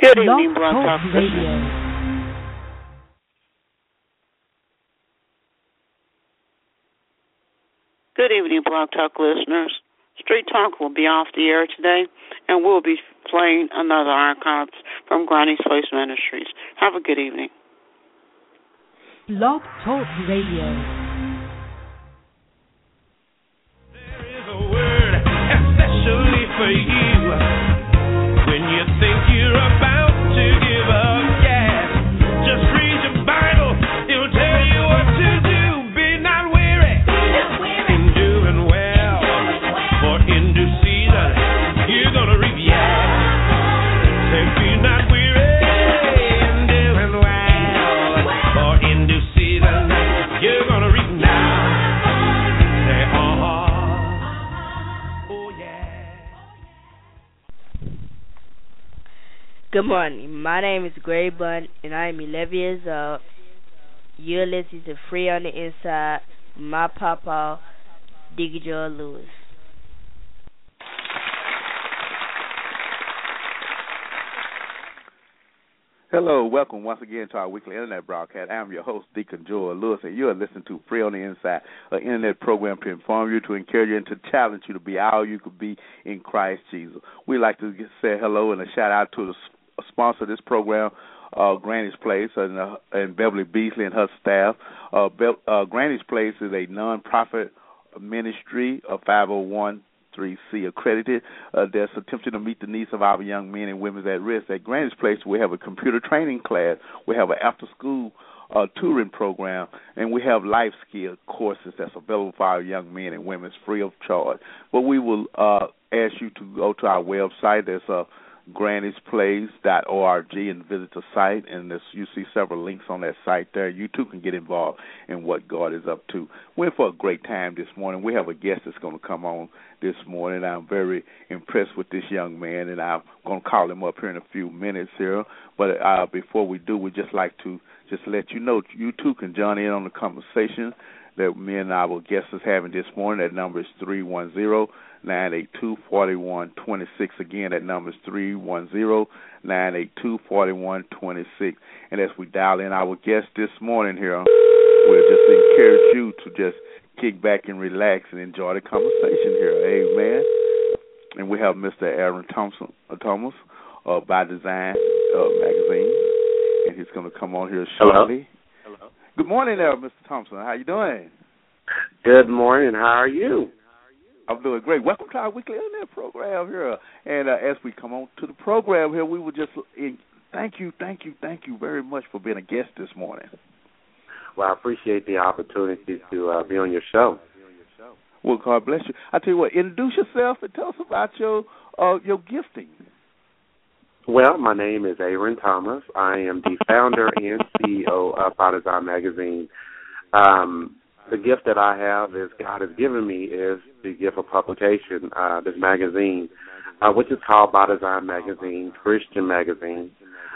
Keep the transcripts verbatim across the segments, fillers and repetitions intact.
Good evening, Blog Talk Radio. Good evening, Blog Talk listeners. Street Talk will be off the air today, and we'll be playing another archive from Granny's Place Ministries. Have a good evening. Blog Talk Radio. There is a word especially for you when you think you're about to give up. Yes, just read your Bible. It'll tell you what to do. Be not weary in doing well, for in due season you're gonna reap. Yes, say be not weary in doing well, for in due season you're gonna reap now. Say uh-huh. Oh yeah. Good morning. My name is Gray Blunt, and I am eleven years old. You're listening to Free on the Inside, my papa, Diggy Joe Lewis. Hello, welcome once again to our weekly internet broadcast. I'm your host, Deacon Joel Lewis, and you are listening to Free on the Inside, an internet program to inform you, to encourage you, and to challenge you to be all you could be in Christ Jesus. We'd like to say hello and a shout-out to the sponsor of this program, uh, Granny's Place, and, uh, and Beverly Beasley and her staff. Uh, Be- uh, Granny's Place is a non-profit ministry, a five oh one C accredited, uh, that's attempting to meet the needs of our young men and women at risk. At Granny's Place, we have a computer training class, we have an after-school uh, touring program, and we have life skill courses that's available for our young men and women free of charge. But we will uh, ask you to go to our website. There's a granny's place dot org and visit the site, and this, you see several links on that site there. You too can get involved in what God is up to. We're in for a great time this morning. We have a guest that's going to come on this morning. I'm very impressed with this young man, and I'm going to call him up here in a few minutes here. But uh, before we do, we'd just like to just let you know you too can join in on the conversation that me and our guest is having this morning. That number is three one zero, nine eight two, four one two six. Again, that number is three one zero, nine eight two, four one two six. And as we dial in our guest this morning here, we'll just encourage you to just kick back and relax and enjoy the conversation here. Amen. And we have Mister Aaron Thompson, uh, Thomas, uh, By Design uh, magazine, and he's going to come on here shortly. Hello. Hello. Good morning there, Mister Thompson. How you doing? Good morning. How are you? I'm doing great. Welcome to our weekly internet program here. And uh, as we come on to the program here, we would just uh, thank you, thank you, thank you very much for being a guest this morning. Well, I appreciate the opportunity to uh, be on your show. Well, God bless you. I tell you what, introduce yourself and tell us about your uh, your gifting. Well, my name is Aaron Thomas. I am the founder and C E O of By Design Magazine. Um, the gift that I have is God has given me is the gift of publication, uh, this magazine, uh, which is called By Design Magazine, Christian magazine.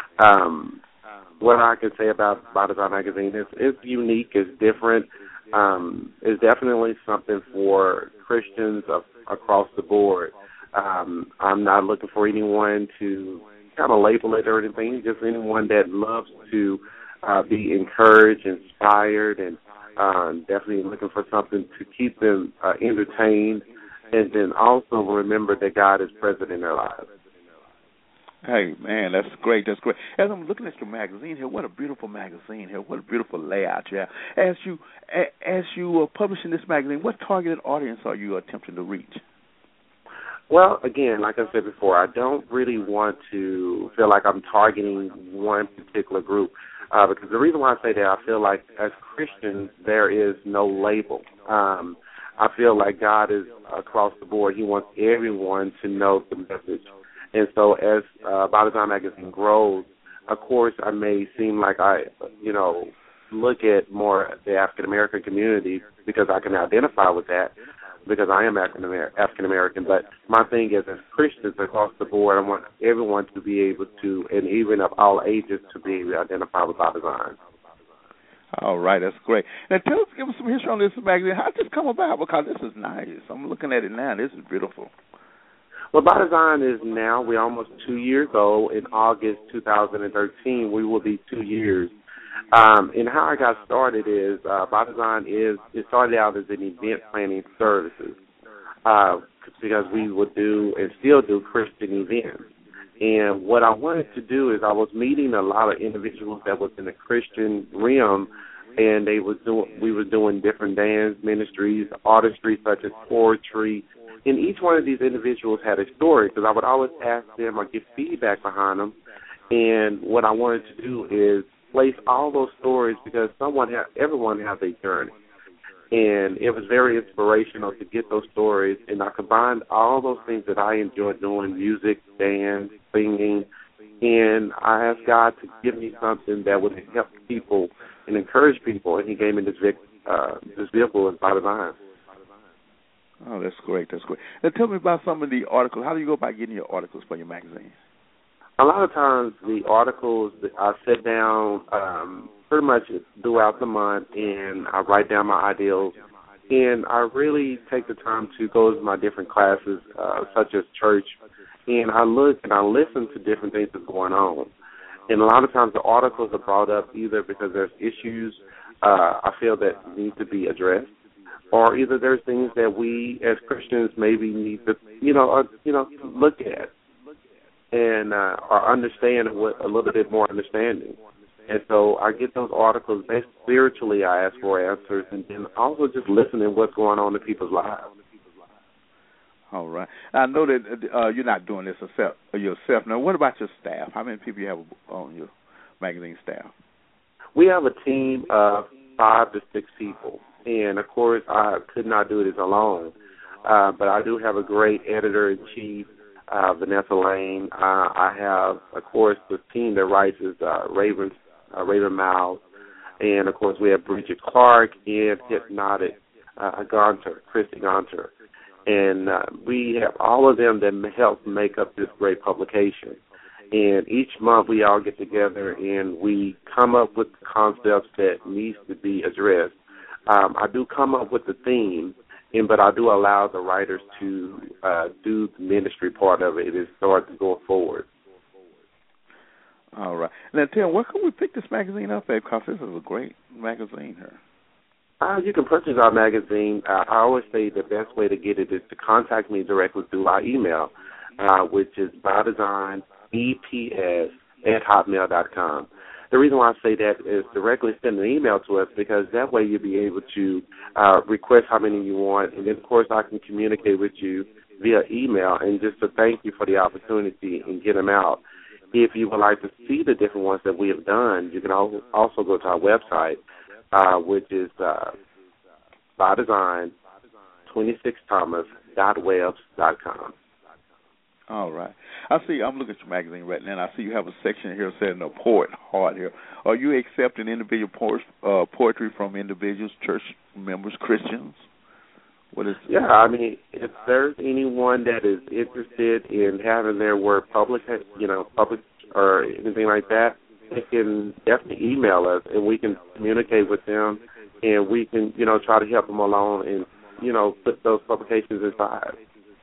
Um, what I can say about By Design Magazine is it's unique, it's different. Um, it's definitely something for Christians of, across the board. Um, I'm not looking for anyone to kind of label it or anything, just anyone that loves to uh, be encouraged, inspired, and uh, definitely looking for something to keep them uh, entertained, and then also remember that God is present in their lives. Hey, man, that's great. That's great. As I'm looking at your magazine here, what a beautiful magazine here. What a beautiful layout you have. As you, as you are publishing this magazine, what targeted audience are you attempting to reach? Well, again, like I said before, I don't really want to feel like I'm targeting one particular group uh, because the reason why I say that, I feel like as Christians, there is no label. Um, I feel like God is across the board. He wants everyone to know the message. And so as uh, By Design Magazine grows, of course, I may seem like I, you know, look at more the African-American community because I can identify with that because I am African-American. But my thing is, as Christians across the board, I want everyone to be able to, and even of all ages, to be able to identify with By Design. All right, that's great. Now, tell us, give us some history on this magazine. How did this come about? Because this is nice. I'm looking at it now. This is beautiful. Well, By Design is now, we're almost two years old. In August two thousand thirteen, we will be two years. Um, and how I got started is, uh, By Design is, it started out as an event planning services, uh, because we would do and still do Christian events. And what I wanted to do is I was meeting a lot of individuals that was in the Christian realm, and they was doing, we were doing different dance ministries, artistry such as poetry, and each one of these individuals had a story, because I would always ask them or get feedback behind them. And what I wanted to do is place all those stories, because someone, ha- everyone has a journey. And it was very inspirational to get those stories, and I combined all those things that I enjoy doing, music, dance, singing, and I asked God to give me something that would help people and encourage people, and he gave me this, vic- uh, this vehicle in By Design. Oh, that's great. That's great. Now, tell me about some of the articles. How do you go about getting your articles for your magazine? A lot of times the articles, I sit down um, pretty much throughout the month, and I write down my ideals, and I really take the time to go to my different classes, uh, such as church, and I look and I listen to different things that's going on. And a lot of times the articles are brought up either because there's issues uh, I feel that need to be addressed, or either there's things that we as Christians maybe need to, you know, uh, you know, look at and uh, or understand with a little bit more understanding. And so I get those articles. Based spiritually, I ask for answers, and then also just listening what's going on in people's lives. All right. I know that uh, you're not doing this yourself, yourself. Now, what about your staff? How many people you have on your magazine staff? We have a team of five to six people. And, of course, I could not do this alone. Uh, but I do have a great editor-in-chief, uh, Vanessa Lane. Uh, I have, of course, the team that writes is uh, Raven, uh, Raven Miles. And, of course, we have Bridget Clark and Hypnotic uh, Gonter, Christy Gonter. And uh, we have all of them that help make up this great publication. And each month we all get together and we come up with concepts that needs to be addressed. Um, I do come up with the theme, and but I do allow the writers to uh, do the ministry part of it and start to go forward. All right. Now, Tim, where can we pick this magazine up at? Because this is a great magazine here. Uh, you can purchase our magazine. Uh, I always say the best way to get it is to contact me directly through our email, uh, which is bydesigne E P S at hotmail dot com. The reason why I say that is directly send an email to us, because that way you'll be able to uh, request how many you want, and then, of course, I can communicate with you via email, and just to thank you for the opportunity and get them out. If you would like to see the different ones that we have done, you can also go to our website, uh, which is uh, bydesign twenty-six thomas dot webs dot com. All right. I see, I'm looking at your magazine right now, and I see you have a section here saying the poet heart here. Are you accepting individual po- uh, poetry from individuals, church members, Christians? What is Yeah, I mean, if there's anyone that is interested in having their work published, you know, published or anything like that, they can definitely email us, and we can communicate with them, and we can, you know, try to help them along and, you know, put those publications inside.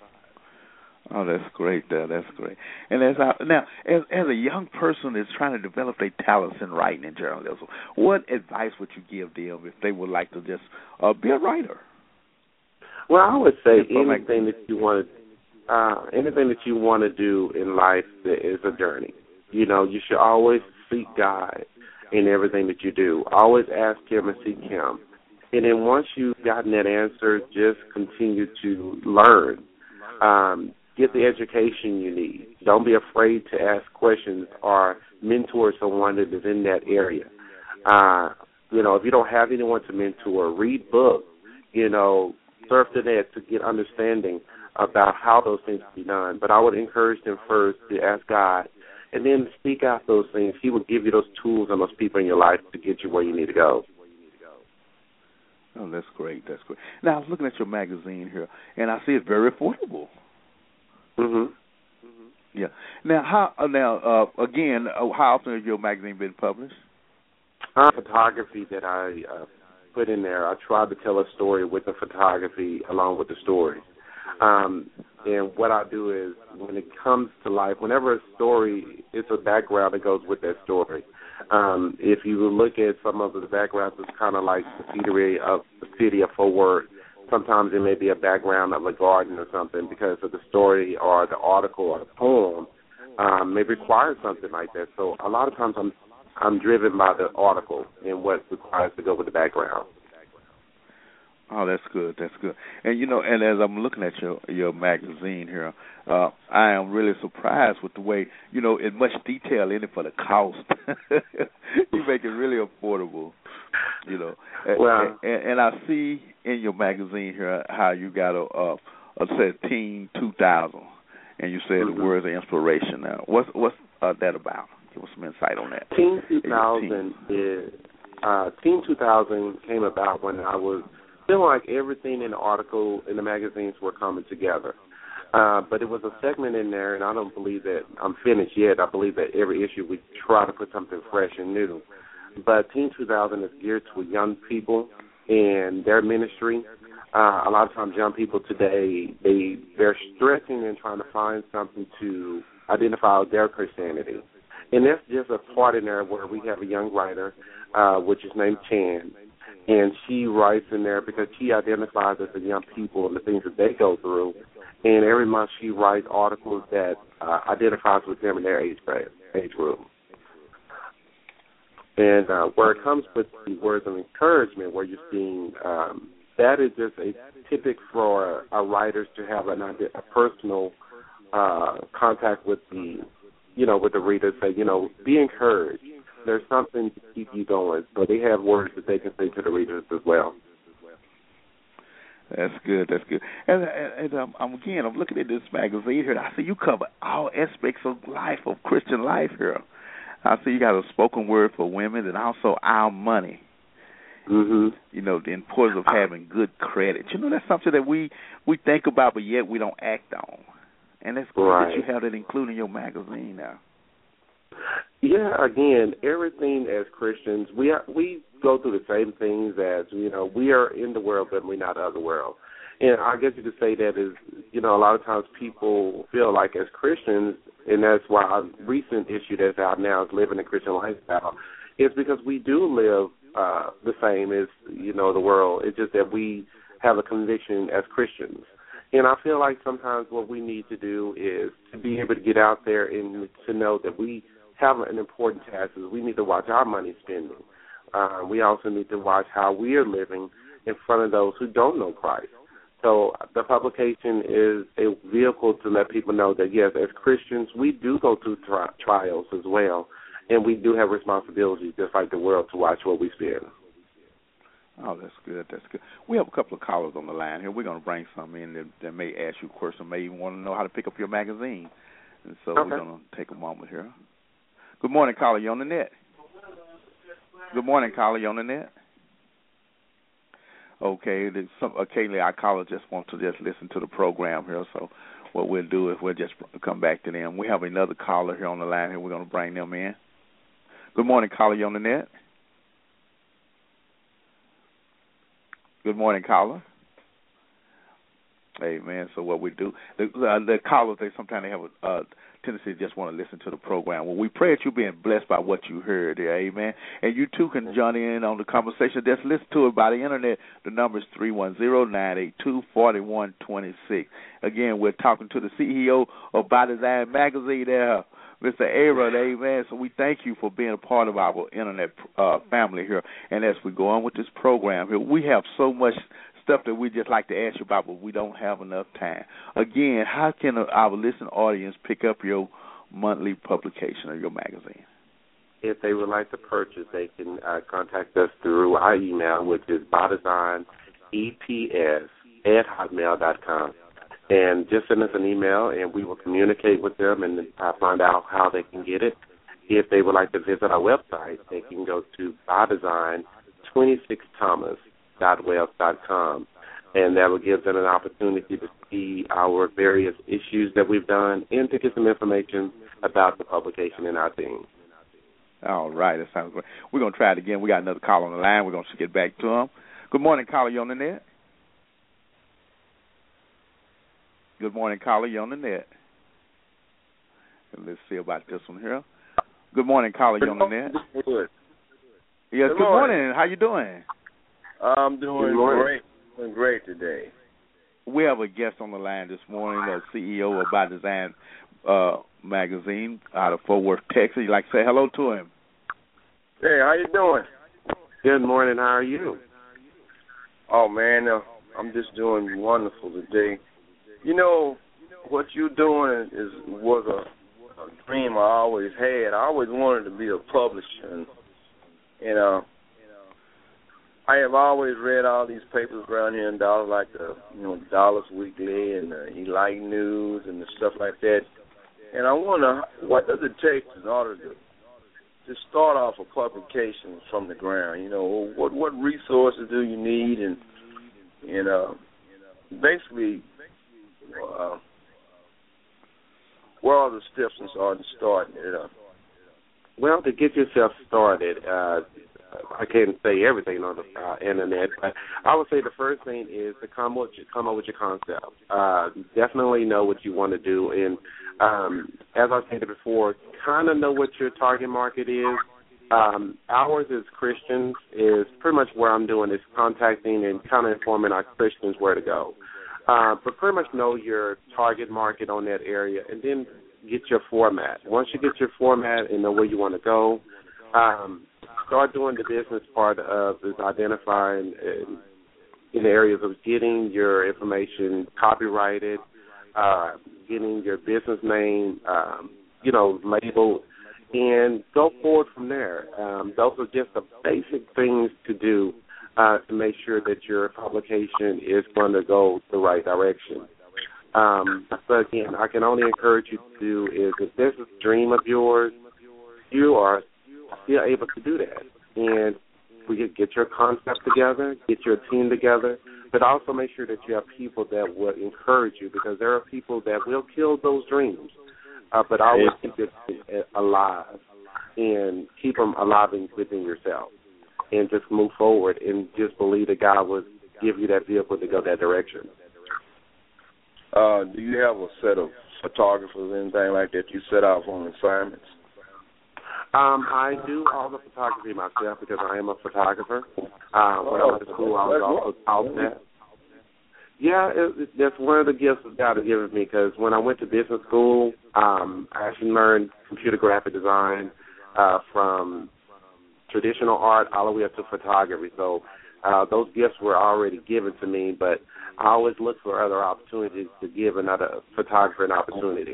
Oh, that's great. Uh, that's great. And as I, now, as, as a young person that's trying to develop their talents in writing and journalism, what advice would you give them if they would like to just uh, be a writer? Well, I would say anything that you want to, uh, anything that you want to do in life is a journey. You know, you should always seek God in everything that you do. Always ask Him and seek Him. And then once you've gotten that answer, just continue to learn. Um, get the education you need. Don't be afraid to ask questions or mentor someone that is in that area. Uh, you know, if you don't have anyone to mentor, read books, you know, surf the net to get understanding about how those things can be done. But I would encourage them first to ask God, and then speak out those things. He will give you those tools and those people in your life to get you where you need to go. Oh, that's great. That's great. Now, I was looking at your magazine here, and I see it's very affordable. Mhm. Yeah. Now, how? Uh, now, uh, again, uh, how often has your magazine been published? Uh, photography that I uh, put in there. I tried to tell a story with the photography along with the story. Um, and what I do is, when it comes to life, whenever a story, it's a background that goes with that story. Um, if you look at some of the backgrounds, it's kind of like the scenery of the city of Fort Worth. Sometimes it may be a background of a garden or something because of the story or the article or the poem um, may require something like that. So a lot of times I'm I'm driven by the article and what requires to go with the background. Oh, that's good. That's good. And, you know, and as I'm looking at your your magazine here, uh, I am really surprised with the way, you know, it's much detail in it for the cost. You make it really affordable, you know. Well, and, and I see in your magazine here how you got a, a, a said Teen two thousand, and you said mm-hmm. the words of inspiration. Now, what's what's uh, that about? Give us some insight on that. Teen two thousand is uh, Teen two thousand came about when I was feeling like everything in the article in the magazines were coming together. Uh, but it was a segment in there, and I don't believe that I'm finished yet. I believe that every issue we try to put something fresh and new. But Teen two thousand is geared to young people and their ministry. Uh, a lot of times young people today, they, they're stressing and trying to find something to identify with their Christianity. And that's just a part in there where we have a young writer, uh, which is named Chan, and she writes in there because she identifies as the young people and the things that they go through. And every month she writes articles that uh, identifies with them in their age grade, age group. And uh, where it comes with the words of encouragement, where you're seeing um, that is just a typical for our writers to have an, a personal uh, contact with the, you know, with the reader. Say, you know, be encouraged. There's something to keep you going. So they have words that they can say to the readers as well. That's good. That's good. And, and, and um, I'm, again, I'm looking at this magazine here. I see you cover all aspects of life, of Christian life here. I see you got a spoken word for women and also our money. Mm-hmm. You know, the importance of having good credit. You know, that's something that we, we think about, but yet we don't act on. And that's good right. that you have that included in your magazine now. Yeah, again, everything as Christians, we are, we go through the same things as, you know, we are in the world, but we're not of the world. And I guess you could say that is, you know, a lot of times people feel like as Christians, and that's why a recent issue that's out now is living a Christian lifestyle, is because we do live uh, the same as, you know, the world. It's just that we have a conviction as Christians. And I feel like sometimes what we need to do is to be able to get out there and to know that we have an important task is we need to watch our money spending. Uh, we also need to watch how we are living in front of those who don't know Christ. So the publication is a vehicle to let people know that, yes, as Christians, we do go through tri- trials as well, and we do have responsibilities, just like the world, to watch what we spend. Oh, that's good. That's good. We have a couple of callers on the line here. We're going to bring some in that, that may ask you a question, may even want to know how to pick up your magazine. And so okay. We're going to take a moment here. Good morning, caller. You on the net? Good morning, caller. You on the net? Okay. Some, occasionally, our callers just want to just listen to the program here. So what we'll do is we'll just come back to them. We have another caller here on the line here. We're going to bring them in. Good morning, caller. You on the net? Good morning, caller. Hey, man, so what we do, the, uh, the callers, they sometimes they have a uh, tendency to just want to listen to the program. Well, we pray that you're being blessed by what you heard there, amen. And you, too, can join in on the conversation. Just listen to it by the Internet. The number is three one zero, nine eight two, four one two six. Again, we're talking to the C E O of By Design Magazine there, Mister Aaron, amen. So we thank you for being a part of our Internet uh, family here. And as we go on with this program here, we have so much stuff that we just like to ask you about, but we don't have enough time. Again, how can our listening audience pick up your monthly publication or your magazine? If they would like to purchase, they can uh, contact us through our email, which is bydesigneps at hotmail dot com. And just send us an email, and we will communicate with them and uh, find out how they can get it. If they would like to visit our website, they can go to bydesign twenty-six thomas dot web dot com, and that will give them an opportunity to see our various issues that we've done and to get some information about the publication and our team. All right, that sounds great. We're going to try it again. We got another caller on the line. We're going to get back to him. Good morning, caller. You on the net? Good morning, caller. You on the net. Let's see about this one here. Good morning, caller. You on the net. Good. Yes, good, good morning. morning. How you doing? I'm doing great. Doing great today. We have a guest on the line this morning, the C E O of By Design uh, magazine out of Fort Worth, Texas. You'd like to say hello to him? Hey, how you doing? Good morning. How are you? Oh, man, uh, I'm just doing wonderful today. You know, what you're doing is was a, a dream I always had. I always wanted to be a publisher. And, and uh, I have always read all these papers around here in Dallas, like the, you know, Dallas Weekly and the Enlightened News and the stuff like that. And I wonder, what does it take in order to to start off a publication from the ground? You know, what what resources do you need, and and uh, basically, uh, where are the steps in starting starting it up? Well, to get yourself started, uh, I can't say everything on the uh, internet, but I would say the first thing is to come up, come up with your concept. Uh, definitely know what you want to do, and um, as I said before, kind of know what your target market is. Um, ours as Christians is pretty much where I'm doing is contacting and kind of informing our Christians where to go. Uh, but pretty much know your target market on that area, and then get your format. Once you get your format and know where you want to go, um, start doing the business part of is identifying in, in the areas of getting your information copyrighted, uh, getting your business name, um, you know, labeled, and go forward from there. Um, those are just the basic things to do uh, to make sure that your publication is going to go the right direction. Um, but again, I can only encourage you to do is if this is a dream of yours, you are still able to do that. And we get, get your concept together, get your team together, but also make sure that you have people that will encourage you, because there are people that will kill those dreams, uh, but always keep it alive and keep them alive within yourself, and just move forward and just believe that God will give you that vehicle to go that direction. Uh, do you have a set of photographers, anything like that you set out on assignments? Um, I do all the photography myself because I am a photographer. Uh, when I went to school, I was also taught that. Yeah, it, it, that's one of the gifts that God has given me, because when I went to business school, um, I actually learned computer graphic design uh, from traditional art all the way up to photography. So uh, those gifts were already given to me, but I always look for other opportunities to give another photographer an opportunity.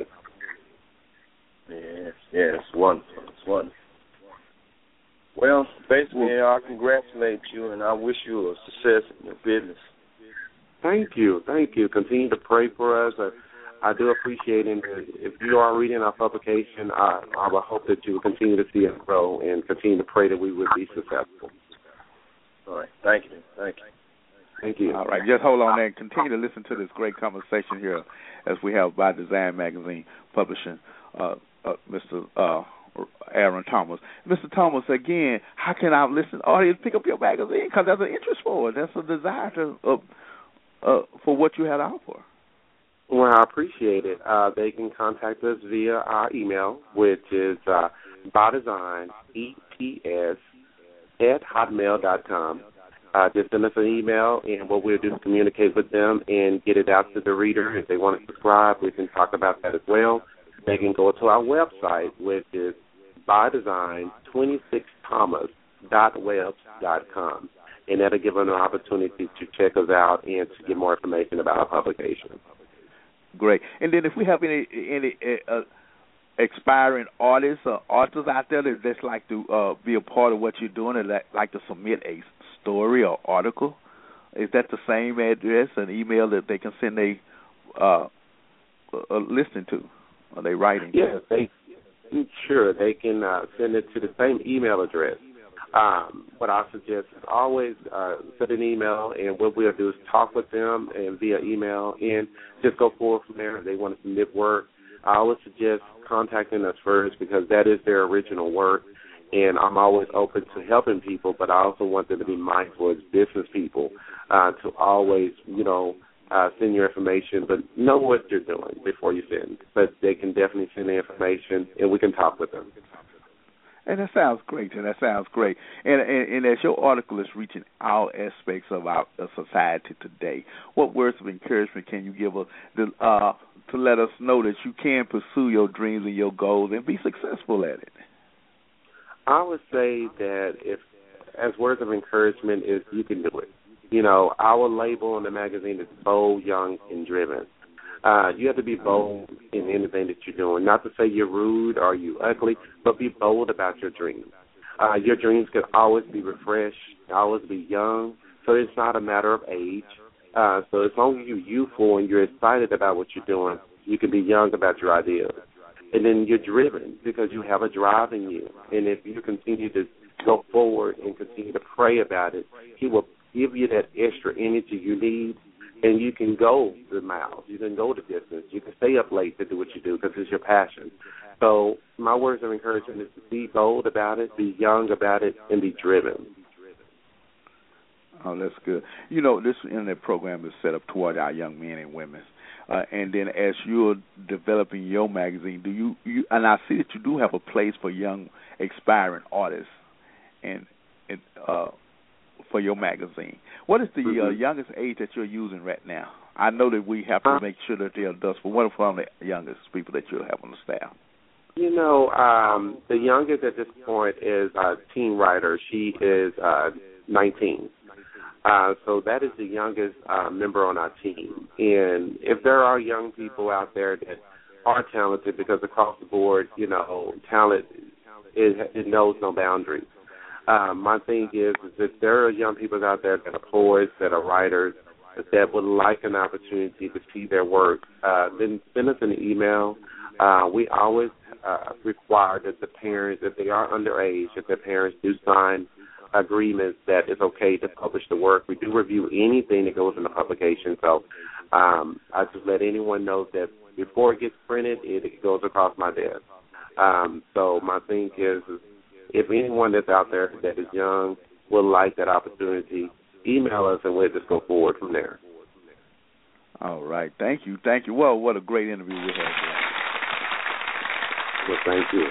Yes, yes, wonderful. It's wonderful. Well, basically, I congratulate you, and I wish you a success in your business. Thank you. Thank you. Continue to pray for us. I, I do appreciate it. If you are reading our publication, I, I will hope that you will continue to see it grow and continue to pray that we would be successful. All right. Thank you. Thank you. Thank you. All right. Just hold on there and continue to listen to this great conversation here as we have By Design Magazine publishing uh, uh, Mister Uh, Aaron Thomas. Mister Thomas, again, how can our listening audience pick up your magazine? Because there's an interest for it. There's a desire to, uh, uh, for what you had out for. Well, I appreciate it. Uh, they can contact us via our email, which is uh, bydesign, E T S, at hotmail dot com. Uh, just send us an email, and what we'll do is communicate with them and get it out to the reader. If they want to subscribe, we can talk about that as well. They can go to our website, which is by design twenty-six thomas dot webs dot com, and that'll give them an opportunity to check us out and to get more information about our publication. Great. And then if we have any any uh, expiring artists or authors out there that just like to uh, be a part of what you're doing and like, like to submit a story or article, is that the same address and email that they can send a uh, uh, listening to? Are they writing? Yeah, they sure they can uh, send it to the same email address. Um, what I suggest is always uh, send an email, and what we'll do is talk with them and via email, and just go forward from there. If they want to submit work, I always suggest contacting us first, because that is their original work, and I'm always open to helping people, but I also want them to be mindful as business people uh, to always, you know, uh, send your information, but know what you're doing before you send. But they can definitely send the information, and we can talk with them. And that sounds great, and that sounds great. And, and, and as your article is reaching all aspects of our of society today, what words of encouragement can you give us to, uh, to let us know that you can pursue your dreams and your goals and be successful at it? I would say that if, as words of encouragement, is you can do it. You know, our label in the magazine is bold, young, and driven. Uh, you have to be bold in anything that you're doing. Not to say you're rude or you ugly, but be bold about your dreams. Uh, your dreams can always be refreshed, always be young, so it's not a matter of age. Uh, so as long as you're youthful and you're excited about what you're doing, you can be young about your ideas. And then you're driven because you have a drive in you. And if you continue to go forward and continue to pray about it, He will give you that extra energy you need. And you can go the miles. You can go the distance. You can stay up late to do what you do because it's your passion. So my words of encouragement is to be bold about it, be young about it, and be driven. Oh, that's good. You know, this internet program is set up toward our young men and women. Uh, and then as you're developing your magazine, do you, you and I see that you do have a place for young, aspiring artists and, and uh for your magazine. What is the mm-hmm. uh, youngest age that you're using right now? I know that we have to make sure that they're adults, but what are some of the youngest people that you have on the staff? You know, um, the youngest at this point is a teen writer. She is uh, nineteen. Uh, so that is the youngest uh, member on our team. And if there are young people out there that are talented, because across the board, you know, talent, it, it knows no boundaries. Um, my thing is, is that there are young people out there that are poets, that are writers, that would like an opportunity to see their work. Uh, then send us an email. Uh, we always uh, require that the parents, if they are underage, if their parents do sign agreements that it's okay to publish the work. We do review anything that goes in the publication. So um, I just let anyone know that before it gets printed, it, it goes across my desk. Um, so my thing is, is if anyone that's out there that is young would like that opportunity, email us and we'll just go forward from there. All right. Thank you. Thank you. Well, what a great interview we had today. Well, thank you.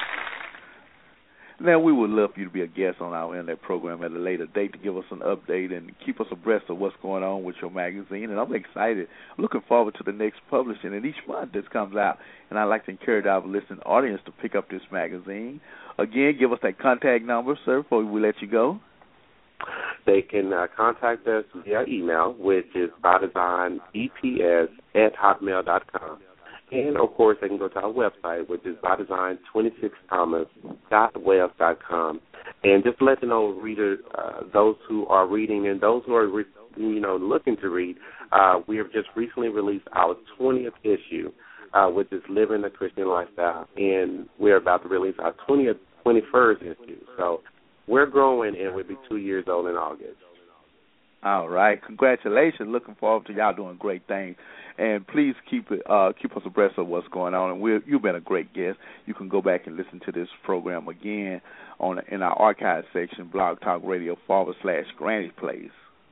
Now, we would love for you to be a guest on our internet program at a later date to give us an update and keep us abreast of what's going on with your magazine. And I'm excited. I'm looking forward to the next publishing. And each month this comes out, and I'd like to encourage our listening audience to pick up this magazine. Again, give us that contact number, sir, before we let you go. They can uh, contact us via email, which is bydesignbps at hotmail dot com. And, of course, they can go to our website, which is bydesign twenty-six thomas dot web dot com. And just let them know, reader, uh, those who are reading and those who are, re- you know, looking to read, uh, we have just recently released our twentieth issue, uh, which is Living a Christian Lifestyle. And we're about to release our twentieth, twenty-first issue. So we're growing, and we'll be two years old in August. All right. Congratulations. Looking forward to y'all doing great things. And please keep it, uh, keep us abreast of what's going on. And we're, you've been a great guest. You can go back and listen to this program again on in our archive section, Blog Talk Radio forward slash Granny Plays.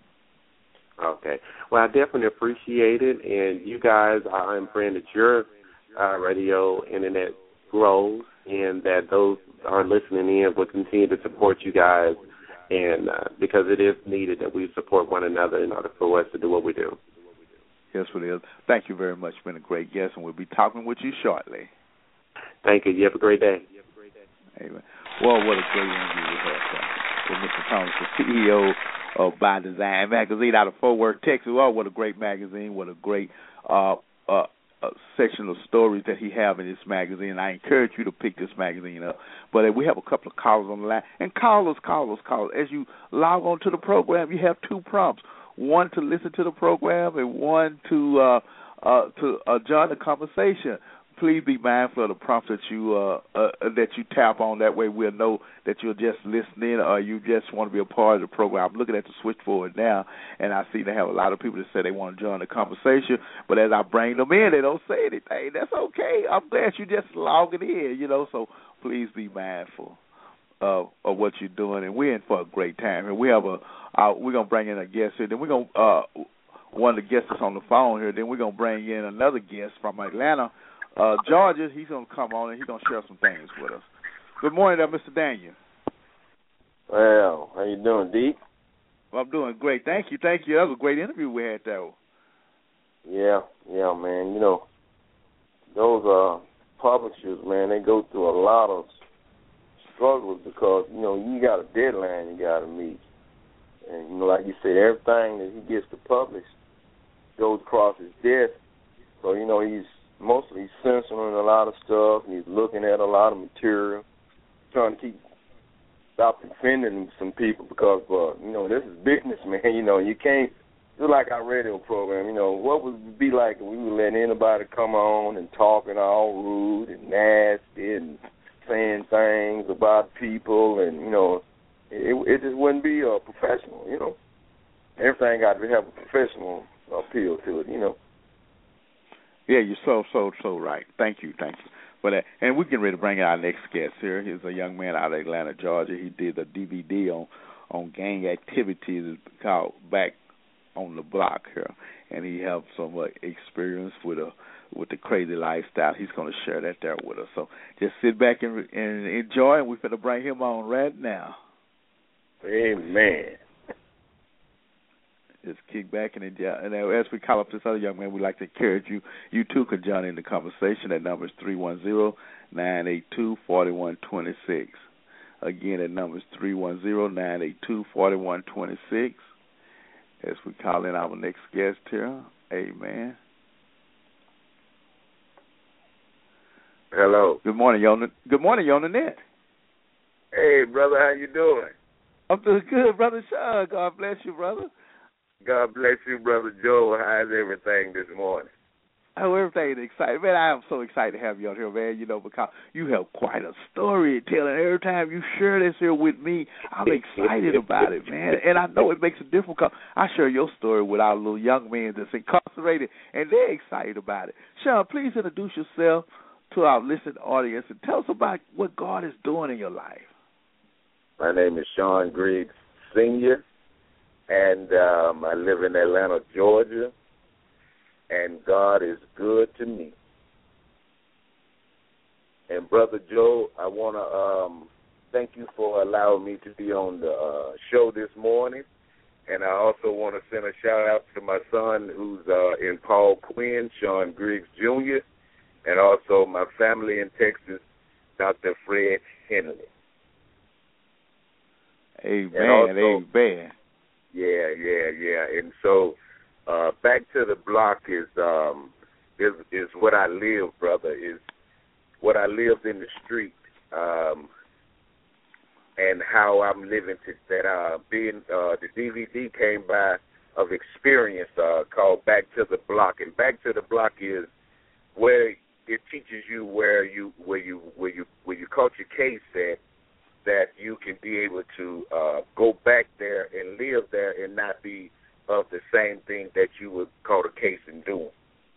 Okay. Well, I definitely appreciate it. And you guys, I'm praying that your uh, radio internet grows and that those are listening in will continue to support you guys. And uh, because it is needed that we support one another in order for us to do what we do. Yes, it is. Thank you very much. You've been a great guest, and we'll be talking with you shortly. Thank you. You have a great day. Amen. Well, what a great interview we had with Mister Thomas, the C E O of By Design Magazine out of Fort Worth, Texas. Well, what a great magazine. What a great uh, uh, uh, section of stories that he have in this magazine. And I encourage you to pick this magazine up. But uh, we have a couple of callers on the line. And callers, callers, callers. As you log on to the program, you have two prompts. One to listen to the program and one to uh, uh, to uh, join the conversation. Please be mindful of the prompts that you uh, uh, that you tap on. That way we'll know that you're just listening or you just want to be a part of the program. I'm looking at the switchboard now, and I see they have a lot of people that say they want to join the conversation. But as I bring them in, they don't say anything. That's okay. I'm glad you just logging in, you know, so please be mindful of, of what you're doing. And we're in for a great time. And we have a uh, we're going to bring in a guest here. Then we're going to uh, one of the guests that's on the phone here. Then we're going to bring in another guest from Atlanta, uh, Georgia. He's going to come on and he's going to share some things with us. Good morning there, Mister Daniel. Well, how you doing, D? Well, I'm doing great. Thank you, thank you. That was a great interview we had there. Yeah, yeah, man. You know, those uh, publishers, man, they go through a lot of struggles because, you know, you got a deadline you got to meet. And, you know, like you said, everything that he gets to publish goes across his desk. So, you know, he's mostly censoring a lot of stuff, and he's looking at a lot of material, trying to keep stop offending some people because, uh, you know, this is business, man. You know, you can't, just like our radio program, you know, what would it be like if we would let anybody come on and talking all rude and nasty and saying things about people, and, you know, it, it just wouldn't be uh, professional, you know. Everything got to have a professional appeal to it, you know. Yeah, you're so, so, so right. Thank you, thank you for that. And we're getting ready to bring in our next guest here. He's a young man out of Atlanta, Georgia. He did a D V D on, on gang activities called Back on the Block here, and he has some uh, experience with a with the crazy lifestyle. He's going to share that there with us. So just sit back and, and enjoy, and we're going to bring him on right now. Amen. Just kick back and enjoy. And as we call up this other young man, we'd like to encourage you. You too can join in the conversation. That number is three one zero, nine eight two, four one two six. Again, that number is three one zero, nine eight two, four one two six. As we call in our next guest here. Amen. Hello. Good morning, Yona. Good morning, Yona Net. Hey, brother, how you doing? I'm doing good, Brother Sean. God bless you, brother. God bless you, Brother Joe. How's everything this morning? Oh, everything is exciting. Man, I am so excited to have you on here, man, you know, because you have quite a story to tell, and every time you share this here with me, I'm excited about it, man. And I know it makes a difference because I share your story with our little young man that's incarcerated, and they're excited about it. Sean, please introduce yourself to our listening audience and tell us about what God is doing in your life. My name is Sean Griggs Senior, and um, I live in Atlanta, Georgia. And God is good to me. And Brother Joe, I want to um, thank you for allowing me to be on the uh, show this morning. And I also want to send a shout-out to my son who's uh, in Paul Quinn, Sean Griggs Junior, and also my family in Texas, Doctor Fred Henley. Amen, also, amen. Yeah, yeah, yeah. And so uh, back to the block is um, is is what I live, brother. Is what I lived in the street, um, and how I'm living to that. Uh, being uh, the D V D came by of experience uh, called Back to the Block, and Back to the Block is where it teaches you where you where you where you where you caught your case at, that you can be able to uh, go back there and live there and not be of the same thing that you would caught a case in doing.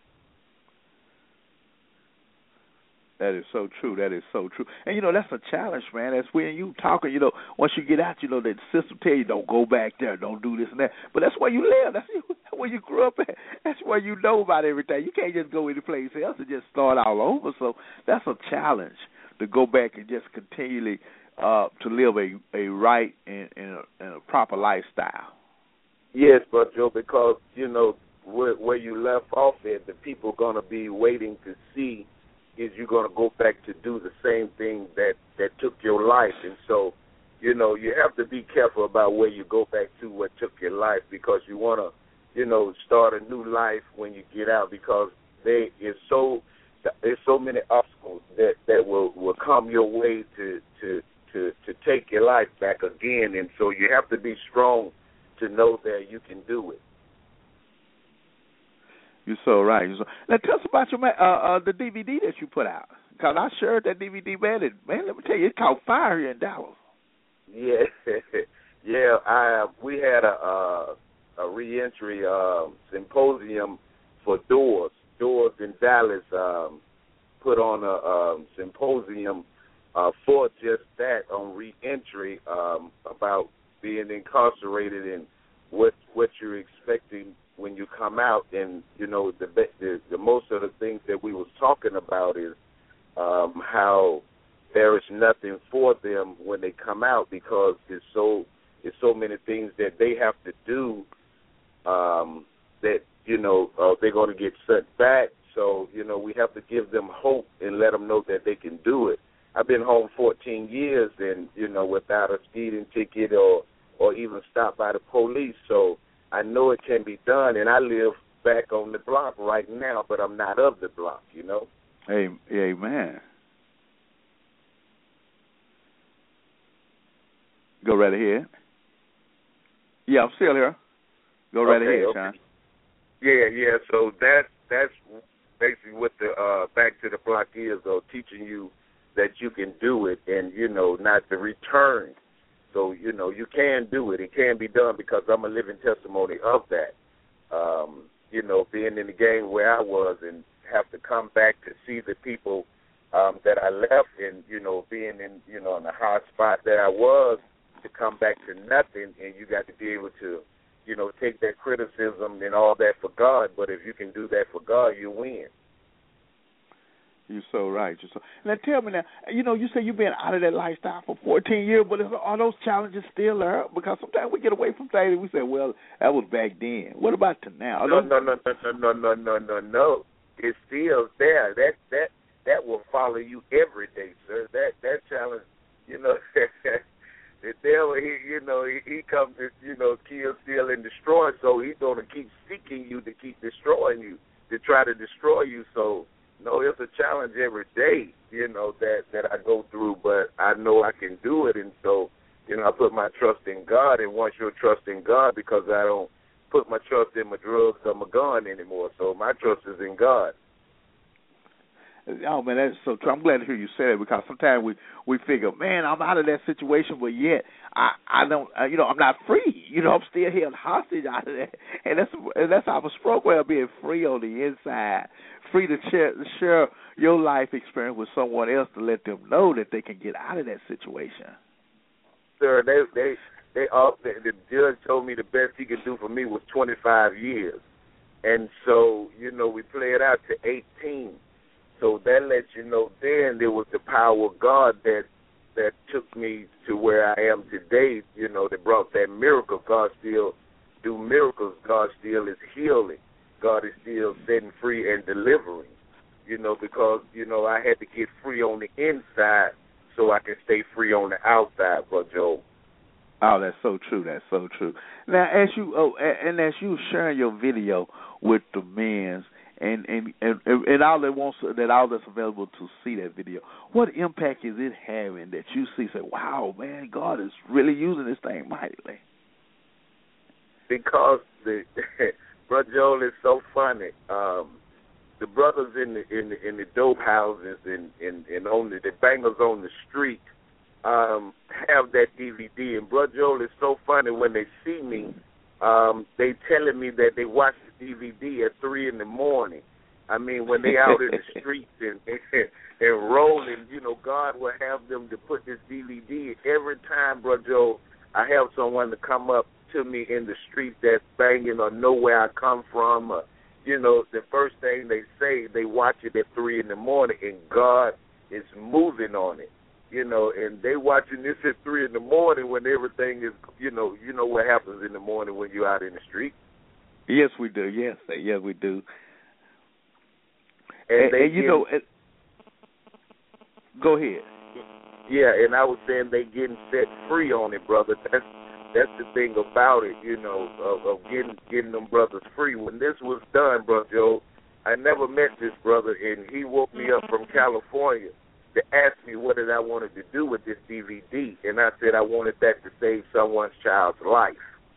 That is so true. That is so true. And, you know, that's a challenge, man. That's when you talking, you know, once you get out, you know, the system tell you don't go back there, don't do this and that. But that's where you live. That's where you grew up at. That's where you know about everything. You can't just go any place else and just start all over. So that's a challenge to go back and just continually uh, to live a, a right and, and, a, and a proper lifestyle. Yes, but Joe, because, you know, where, where you left off at, the people are going to be waiting to see is you're going to go back to do the same thing that, that took your life. And so, you know, you have to be careful about where you go back to what took your life, because you want to, you know, start a new life when you get out, because there is so there's so many obstacles that, that will, will come your way to, to, to, to take your life back again. And so you have to be strong to know that you can do it. You're so right. You're so... Now tell us about your uh, uh, the D V D that you put out, because I shared that D V D, man. It, man, let me tell you, it caught fire here in Dallas. Yeah, yeah. I we had a a, a reentry uh, symposium for Doors. Doors in Dallas um, put on a um, symposium uh, for just that, on reentry, um, about being incarcerated and what what you're expecting when you come come out, and you know, the the, the most of the things that we was talking about is um, how there is nothing for them when they come out because it's so it's so many things that they have to do um, that you know uh, they're going to get sent back. So you know, we have to give them hope and let them know that they can do it. I've been home fourteen years, and you know, without a speeding ticket or or even stopped by the police. So I know it can be done, and I live back on the block right now, but I'm not of the block, you know. Hey, amen. Go right ahead. Yeah, I'm still here. Go right okay, ahead, okay. Sean. Yeah, yeah. So that's that's basically what the uh, back to the block is, though, teaching you that you can do it, and you know, not the return. So you know, you can do it. It can be done because I'm a living testimony of that. Um, you know, being in the game where I was and have to come back to see the people um, that I left, and you know, being in you know in the hot spot that I was, to come back to nothing, and you got to be able to, you know, take that criticism and all that for God. But if you can do that for God, you win. You're so right. You're so. Now tell me now. You know, you say you've been out of that lifestyle for fourteen years, but are those challenges still there? Because sometimes we get away from things and we say, "Well, that was back then." What about to now? No, no, no, no, no, no, no, no, no. It's still there. That that that will follow you every day, sir. That that challenge, you know. The devil, he, you know, he, he comes to, you know, kill, steal, and destroy. So he's going to keep seeking you to keep destroying you, to try to destroy you. So, no, it's a challenge every day, you know, that, that I go through. But I know I can do it. And so, you know, I put my trust in God. And once you're trusting God, because I don't put my trust in my drugs or my gun anymore. So my trust is in God. Oh man, that's so true. I'm glad to hear you say that because sometimes we, we figure, man, I'm out of that situation, but yet I I don't, uh, you know, I'm not free. You know, I'm still held hostage out of that, and that's and that's how I was spoke well, being free on the inside, free to share share your life experience with someone else to let them know that they can get out of that situation. Sir, they they they all the, the judge told me the best he could do for me was twenty-five years, and so you know we played out to eighteen. So that lets you know then there was the power of God that that took me to where I am today, you know, that brought that miracle. God still do miracles. God still is healing. God is still setting free and delivering, you know, because, you know, I had to get free on the inside so I can stay free on the outside, Brother Joe. Oh, that's so true. That's so true. Now, as you oh, and as you sharing your video with the men's, And and, and and all that wants that all that's available to see that video, what impact is it having that you see? Say, wow, man, God is really using this thing mightily. Because the Brother Joel is so funny. Um, the brothers in the in the in the dope houses and and, and on the, the bangers on the street um, have that D V D. And Brother Joel is so funny when they see me. Um, they telling me that they watch the D V D at three in the morning. I mean, when they out in the streets and, and and rolling, you know, God will have them to put this D V D. Every time, Brother Joe, I have someone to come up to me in the street that's banging or know where I come from. Or, you know, the first thing they say, they watch it at three in the morning, and God is moving on it. You know, and they watching this at three in the morning when everything is, you know, you know what happens in the morning when you're out in the street. Yes, we do. Yes, yes, we do. And, and, and you getting, know, it, go ahead. Yeah, and I was saying they getting set free on it, brother. That's that's the thing about it, you know, of, of getting getting them brothers free. When this was done, Brother Joe, I never met this brother, and he woke me up from California to ask me what did I wanted to do with this D V D, and I said I wanted that to save someone's child's life.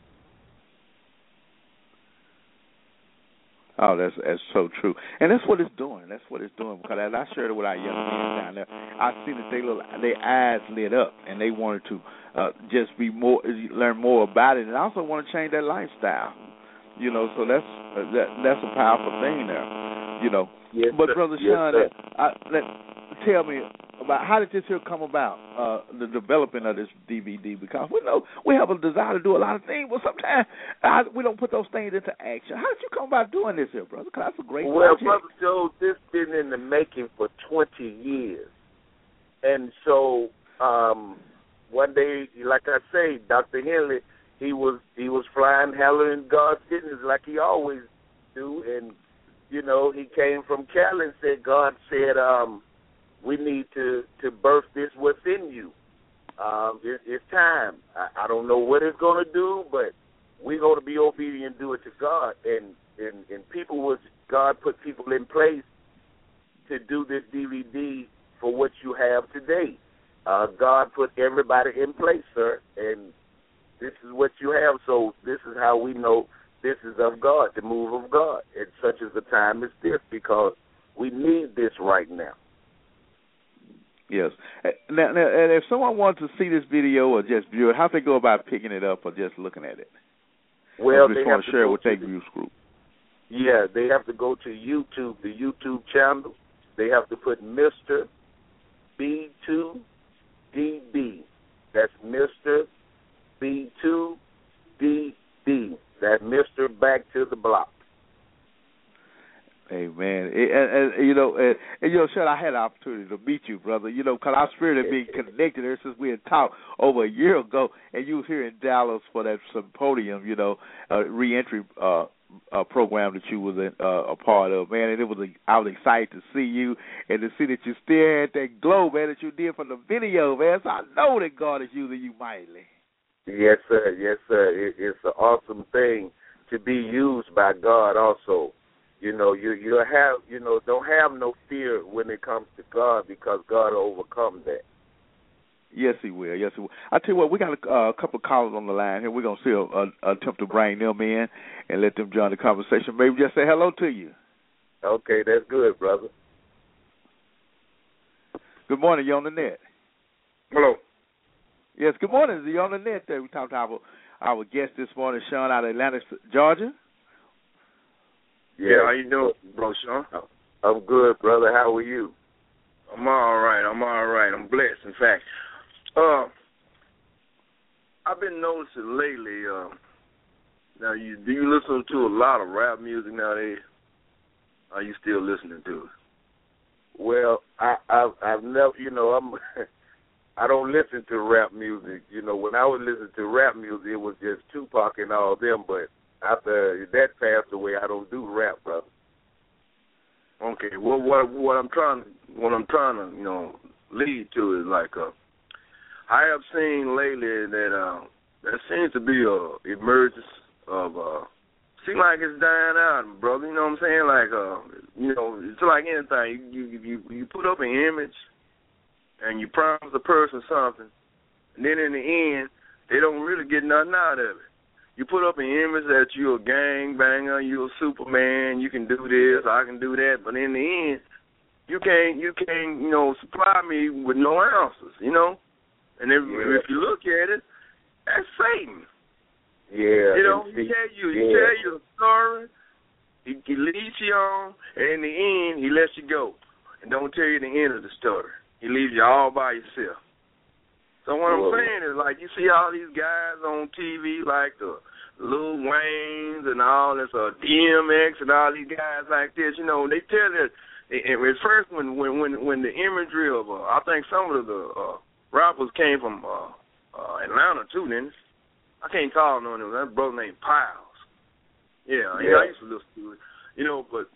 Oh, that's that's so true, and that's what it's doing. That's what it's doing. Because as I shared it with our young men down there, I see that they little, their eyes lit up, and they wanted to uh, just be more, learn more about it, and also want to change their lifestyle. You know, so that's uh, that, that's a powerful thing there. You know, yes, but sir. Brother yes, Sean, sir. I, let, tell me, about how did this here come about, uh, the developing of this D V D? Because we know we have a desire to do a lot of things, but sometimes uh, we don't put those things into action. How did you come about doing this here, brother? Because that's a great well, project. Well, Brother Joe, this been in the making for twenty years. And so um, one day, like I say, Doctor Henley, he was he was flying hella in God's business like he always do. And, you know, he came from Cali and said, God said, um, we need to, to birth this within you. Um, it, it's time. I, I don't know what it's going to do, but we're going to be obedient and do it to God. And, and, and people was, God put people in place to do this D V D for what you have today. Uh, God put everybody in place, sir, and this is what you have. So this is how we know this is of God, the move of God, at such as a time as this, because we need this right now. Yes. Now, now, and if someone wants to see this video or just view it, how do they go about picking it up or just looking at it? Well, or just they want have to share it to with their use group. Yeah, they have to go to YouTube, the YouTube channel. They have to put Mister B two D B. That's Mister B two D B. That Mister Back to the Block. Amen. And, and, and, you know, and, and you know, Shad, I had the opportunity to meet you, brother. You know, because our spirit had been connected ever since we had talked over a year ago, and you was here in Dallas for that symposium, you know, uh, reentry uh, uh, program that you was in, uh, a part of, man. And it was, a, I was excited to see you and to see that you still had that glow, man, that you did from the video, man. So I know that God is using you mightily. Yes, sir. Yes, sir. It, it's an awesome thing to be used by God also. You know, you you have you know don't have no fear when it comes to God, because God will overcome that. Yes, He will. Yes, He will. I tell you what, we got a uh, couple of callers on the line here. We're gonna see a, a, attempt to bring them in and let them join the conversation. Maybe just say hello to you. Okay, that's good, brother. Good morning. You on the net? Hello. Yes. Good morning. You on the net? There we talked to our our guest this morning, Sean, out of Atlanta, Georgia. Yeah, how you doing, bro, Sean? I'm good, brother. How are you? I'm all right. I'm all right. I'm blessed, in fact. Uh, I've been noticing lately, uh, now, you do you listen to a lot of rap music nowadays? Are you still listening to it? Well, I, I've, I've never, you know, I'm, I don't listen to rap music. You know, when I was listening to rap music, it was just Tupac and all them, but after that passed away, I don't do rap, brother. Okay. Well, what what I'm trying what I'm trying to you know lead to is like uh, I have seen lately that uh, there seems to be a emergence of uh, seems like it's dying out, brother. You know what I'm saying? Like uh, you know, it's like anything. You you you, you put up an image and you promise a person something, and then in the end, they don't really get nothing out of it. You put up an image that you're a gangbanger, you're a Superman, you can do this, I can do that, but in the end, you can't, you can't, you know, supply me with no answers, you know. And if, yeah. if you look at it, that's Satan. Yeah. You know, he tell you, he yeah. tell you a story, he, he leads you on, and in the end, he lets you go, and don't tell you the end of the story. He leaves you all by yourself. So what I'm saying is, like, you see all these guys on T V, like the Lil Waynes and all this, uh, D M X and all these guys like this, you know, they tell it, at first when when when, when the imagery of, uh, I think some of the uh, rappers came from uh, uh, Atlanta, too, then I can't call no one, that brother named Piles. Yeah, yeah, I used to listen to it, you know, but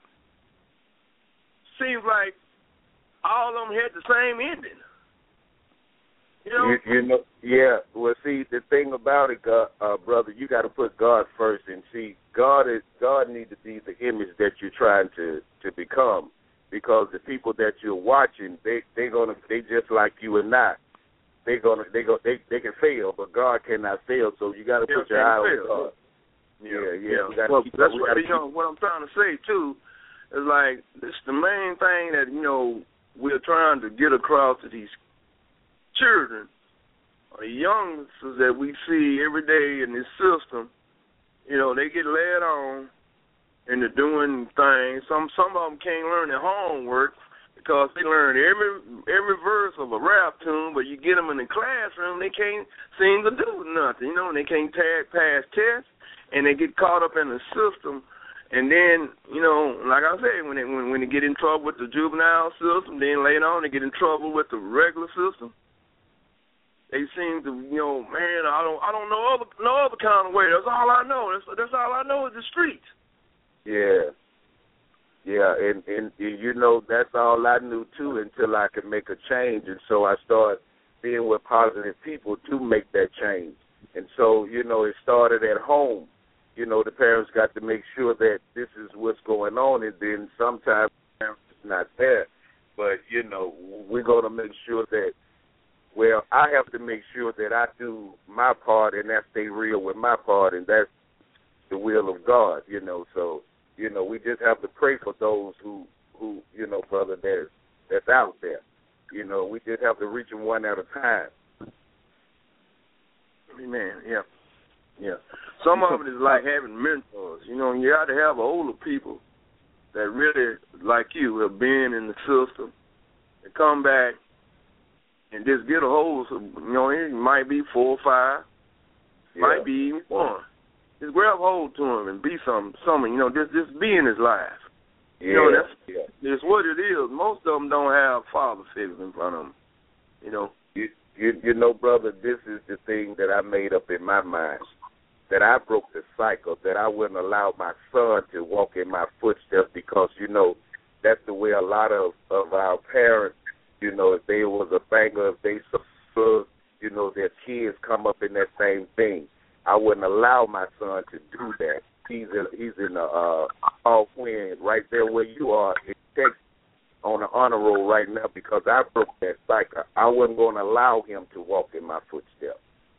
seems like all of them had the same ending. You know? You, you know, yeah. Well, see, the thing about it, God, uh, brother, you got to put God first, and see, God is God needs to be the image that you're trying to, to become, because the people that you're watching, they they gonna they just like you and I. They gonna they go they they can fail, but God cannot fail. So you got to put yeah, your eye on God. Yeah, yeah, yeah. yeah. We gotta well, keep, that's we what gotta you know. keep. What I'm trying to say too is like this the main thing that you know we're trying to get across to these children. The youngsters that we see every day in this system, you know, they get led on into doing things. Some some of them can't learn their homework because they learn every every verse of a rap tune, but you get them in the classroom, they can't seem to do nothing, you know, and they can't tag pass tests, and they get caught up in the system, and then, you know, like I said, when they when, when they get in trouble with the juvenile system, then later on they get in trouble with the regular system. They seem to, you know, man, I don't I don't know other no other kind of way. That's all I know. That's that's all I know is the streets. Yeah. Yeah, and, and you know, that's all I knew, too, until I could make a change. And so I started being with positive people to make that change. And so, you know, it started at home. You know, the parents got to make sure that this is what's going on, and then sometimes it's not there. But, you know, we're going to make sure that, well, I have to make sure that I do my part, and I stay real with my part, and that's the will of God, you know, so. You know, we just have to pray for those who, who you know, brother, that's, that's out there. You know, we just have to reach them one at a time. Amen, yeah. Yeah. Some of it is like having mentors. You know, you got to have older people that really, like you, have been in the system and come back and just get a hold of, you know, it might be four or five, yeah. might be even one. Just grab hold to him and be some, some, you know, just just be in his life. Yeah, you know, that's yeah. it's what it is. Most of them don't have father figures in front of them. You know. You, you, you know, brother, this is the thing that I made up in my mind, that I broke the cycle, that I wouldn't allow my son to walk in my footsteps because, you know, that's the way a lot of, of our parents, you know, if they was a banger, if they suppose, you know, their kids come up in that same thing. I wouldn't allow my son to do that. He's in, he's in the uh, off wind right there where you are in Texas on the honor roll right now because I broke that cycle. I wasn't going to allow him to walk in my footsteps.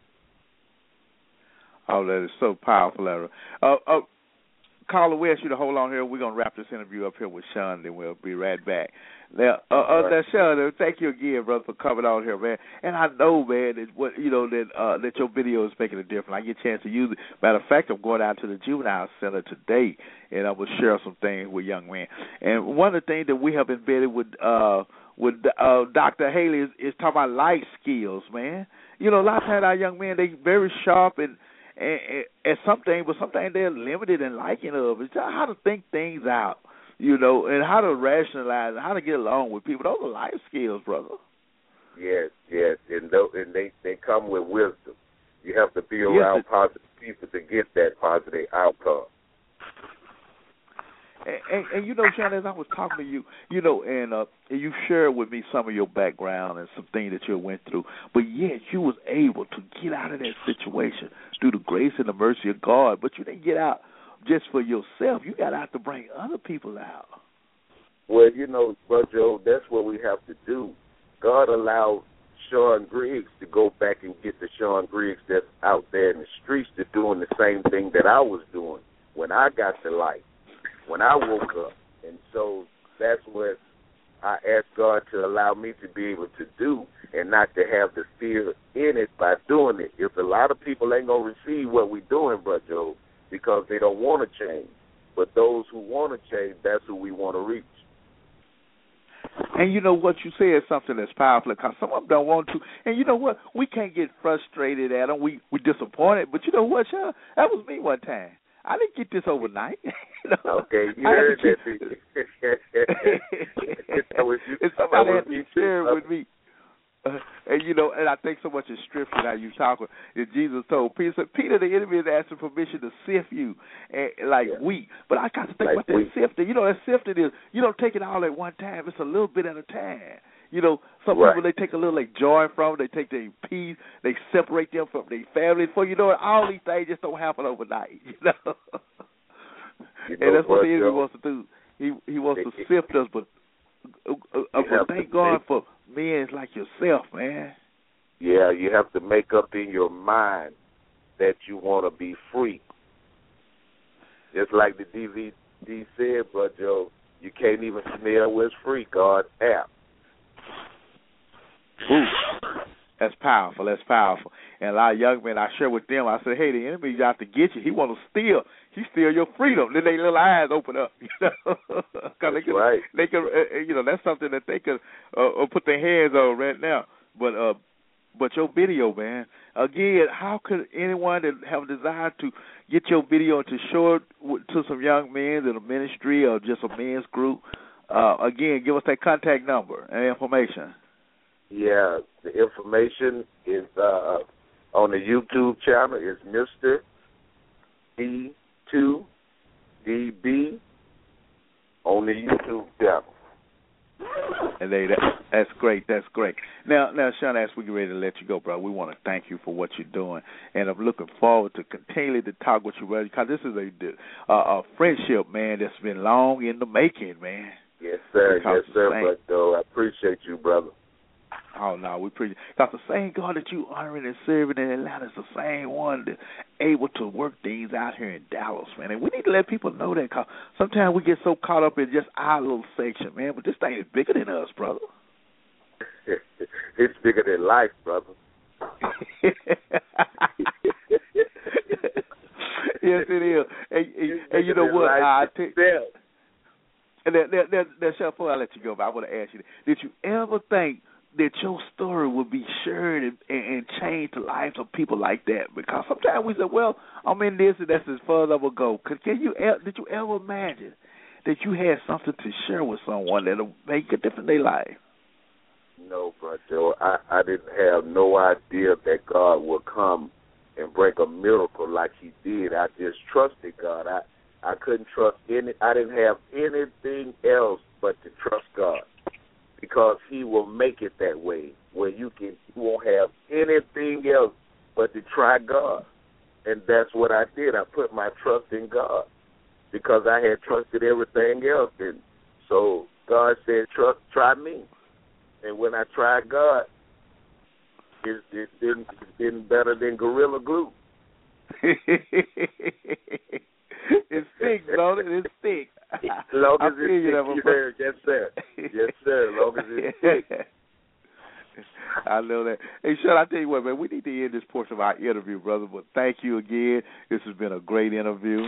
Oh, that is so powerful, Larry. Uh, uh, Carla, we ask you to hold on here. We're going to wrap this interview up here with Sean, then we'll be right back. Now, uh, uh, now, Sean, thank you again, brother, for coming on here, man. And I know, man, that what you know that uh, that your video is making a difference. I get a chance to use it. Matter of fact, I'm going out to the juvenile center today, and I will share some things with young men. And one of the things that we have embedded with uh, with uh, Doctor Haley is, is talking about life skills, man. You know, a lot of times our young men, they very sharp and and, and something, but sometimes they're limited in liking of. It's how to think things out, you know, and how to rationalize, and how to get along with people. Those are life skills, brother. Yes, yes, and, those, and they, they come with wisdom. You have to be around yes, positive people to get that positive outcome. And, and, and you know, Sean, as I was talking to you, you know, and uh, you shared with me some of your background and some things that you went through, but yet you was able to get out of that situation through the grace and the mercy of God. But you didn't get out just for yourself. You got out to bring other people out. Well, you know, Brother Joe, that's what we have to do. God allowed Sean Griggs to go back and get the Sean Griggs that's out there in the streets to doing the same thing that I was doing when I got to life, when I woke up. And so that's what I asked God to allow me to be able to do and not to have the fear in it by doing it. If a lot of people ain't going to receive what we're doing, Brother Joe, because they don't want to change. But those who want to change, that's who we want to reach. And you know what you say is something that's powerful because some of them don't want to. And you know what? We can't get frustrated at them. We we disappointed. But you know what, Sean? That was me one time. I didn't get this overnight. you know? Okay, you I heard that. And somebody had to share it with me. Uh, and you know, and I think so much in Scripture now you talk. That Jesus told Peter, said, Peter, the enemy is asking permission to sift you, and, like yeah. wheat. But I got to think like about wheat. that sifting. You know, that sifting is you don't take it all at one time. It's a little bit at a time. You know, some right. people they take a little like joy from. They take their peace. They separate them from their family. For you know, all these things just don't happen overnight. You know, you and know that's what the enemy Joe? wants to do. He he wants they, to sift us, but uh, uh, but thank God make, for men like yourself, man. Yeah, you have to make up in your mind that you want to be free. Just like the D V D said, but Joe, you can't even smell what's free. God's app. Ooh. That's powerful. That's powerful. And a lot of young men, I share with them, I say, hey, the enemy's out to get you. He want to steal. He steal your freedom. Then their little eyes open up. You know, that's they can, right. They can, uh, you know, that's something that they could uh, put their hands on right now. But uh, but your video, man, again, how could anyone that have a desire to get your video to show it to some young men in a ministry or just a men's group, uh, again, give us that contact number and information. Yeah, the information is uh, on the YouTube channel. It's Mister D two D B on the YouTube channel. And they, that, that's great. That's great. Now, now, Sean, as we get ready to let you go, bro, we want to thank you for what you're doing, and I'm looking forward to continuing to talk with you, brother, because this is a, a, a friendship, man, that's been long in the making, man. Yes, sir. Because yes, sir, brother. I appreciate you, brother. Oh, no, we appreciate it. Because the same God that you honoring and serving in Atlanta is the same one that's able to work things out here in Dallas, man. And we need to let people know that, because sometimes we get so caught up in just our little section, man. But this thing is bigger than us, brother. It's bigger than life, brother. Yes, it is. And, and, and you know what? I tell you. And that, that, that, that, Chef, before I let you go, but I want to ask you, did you ever think that your story would be shared and, and, and change the lives of people like that? Because sometimes we say, well, I'm in this and that's as far as I will go. Can you, did you ever imagine that you had something to share with someone that will make a difference in their life? No, Brother Joe. I, I didn't have no idea that God would come and bring a miracle like he did. I just trusted God. I, I couldn't trust any, I didn't have anything else but to trust God, because he will make it that way, where you can, you won't have anything else but to try God. And that's what I did. I put my trust in God, because I had trusted everything else. And so God said, trust, try me. And when I tried God, it, it's been, it's been better than Gorilla Glue. It's thick, bro. It's thick. As long as I it's you thick, sir. Yes, sir. Yes, sir. As long as it's thick. I know that. Hey, Sean, I tell you what, man, we need to end this portion of our interview, brother, but thank you again. This has been a great interview.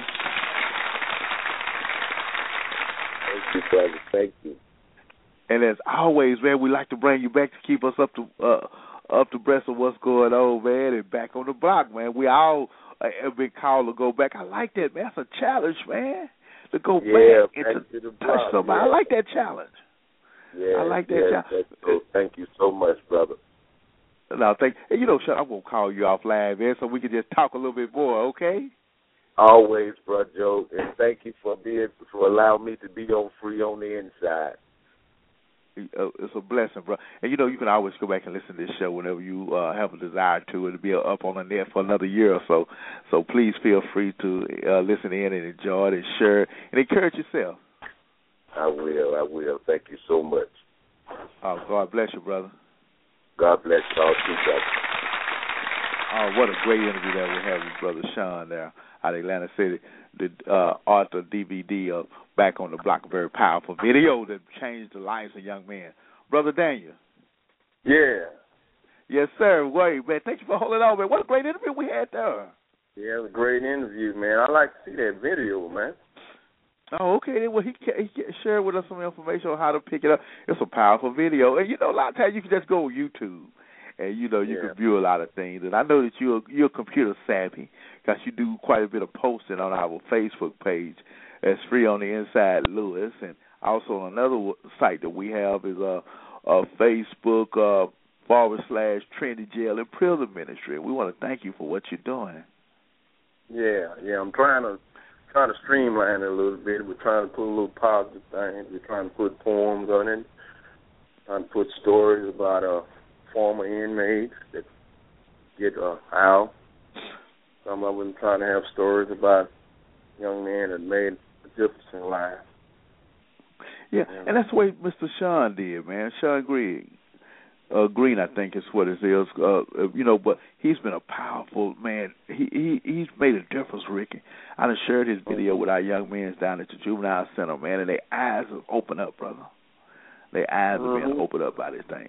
Thank you, brother. Thank you. And as always, man, we like to bring you back to keep us up to uh, up to breast of what's going on, man, and back on the block, man. We all have been called to go back. I like that, man. That's a challenge, man, to go yeah, back and to, to touch block. somebody. Yeah. I like that challenge. Yeah, I like that yeah, challenge. So, thank you so much, brother. No, thank you. You know, Sean, I'm going to call you offline, man, so we can just talk a little bit more, okay? Always, brother Joe, and thank you for being for allowing me to be on Free on the Inside. It's a blessing, bro. And, you know, you can always go back and listen to this show whenever you uh, have a desire to. It'll be up on the net for another year or so. So please feel free to uh, listen in and enjoy it and share it and encourage yourself. I will. I will. Thank you so much. Oh, God bless you, brother. God bless you all too, brother. Oh, what a great interview that we have with Brother Sean there out of Atlanta City, the uh, author D V D of Back on the Block, a very powerful video that changed the lives of young men. Brother Daniel. Yeah. Yes, sir. Wait, man, thank you for holding on, man. What a great interview we had there. Yeah, it was a great interview, man. I like to see that video, man. Oh, okay. Well, he, he shared with us some information on how to pick it up. It's a powerful video. And, you know, a lot of times you can just go on YouTube. And, you know, you yeah. can view a lot of things. And I know that you're, you're computer savvy because you do quite a bit of posting on our Facebook page. It's Free on the Inside Lewis. And also on another site that we have is uh, uh, Facebook uh, forward slash Trinity Jail and Prison Ministry. We want to thank you for what you're doing. Yeah, yeah. I'm trying to trying to streamline it a little bit. We're trying to put a little positive things. We're trying to put poems on it. Trying to put stories about uh, former inmates that get uh, out. Some of them trying to have stories about young men that made a difference in life. Yeah, yeah. And that's the way Mister Sean did, man. Sean Green. Uh, Green, I think is what it is. Uh, you know, but he's been a powerful man. He, he he's made a difference, Ricky. I done shared his video with our young men down at the juvenile center, man, and their eyes have opened up, brother. Their eyes mm-hmm. are being opened up by these things.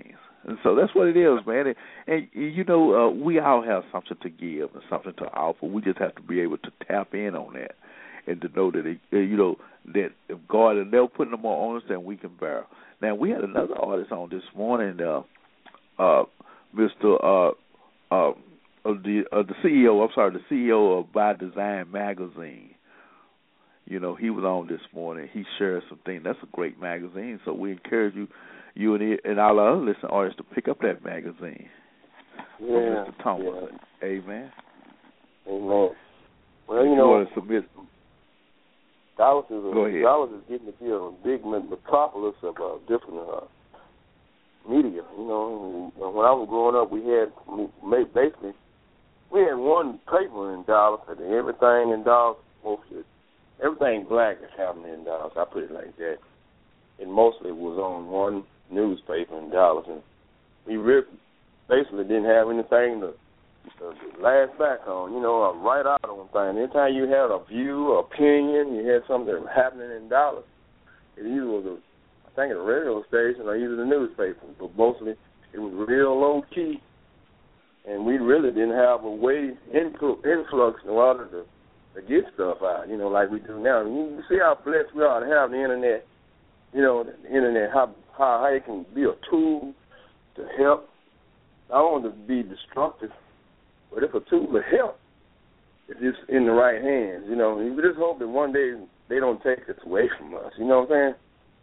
And so that's what it is, man. And, and you know, uh, we all have something to give and something to offer. We just have to be able to tap in on that and to know that, it, you know, that if God, and they'll put no more on us than we can bear. Now, we had another artist on this morning, uh, uh, Mister Uh, uh, uh, the, uh, the C E O, I'm sorry, the C E O of By Design Magazine. You know, he was on this morning. He shared some things. That's a great magazine. So we encourage you, you and, and all our other listening artists to pick up that magazine. Yeah. From Mister Thomas. Yeah. Amen. Amen. Well, you, you know, want to submit. Dallas is, a, Go ahead. Dallas is getting to be a big metropolis of uh, different uh, media. You know, and when I was growing up, we had basically we had one paper in Dallas, and everything in Dallas, mostly everything black is happening in Dallas. I put it like that. It mostly was on one newspaper in Dallas, and we really basically didn't have anything to, to last back on, you know, or write out on things. Anytime you had a view, or opinion, you had something happening in Dallas, it either was, a, I think, a radio station or either the newspaper, but mostly it was real low-key, and we really didn't have a way, influx in order to, to get stuff out, you know, like we do now. I mean, you see how blessed we are to have the Internet, you know, the Internet, how, how, how it can be a tool to help. I don't want to be destructive, but it's a tool to help if it's in the right hands, you know. We just hope that one day they don't take it away from us, you know what I'm saying?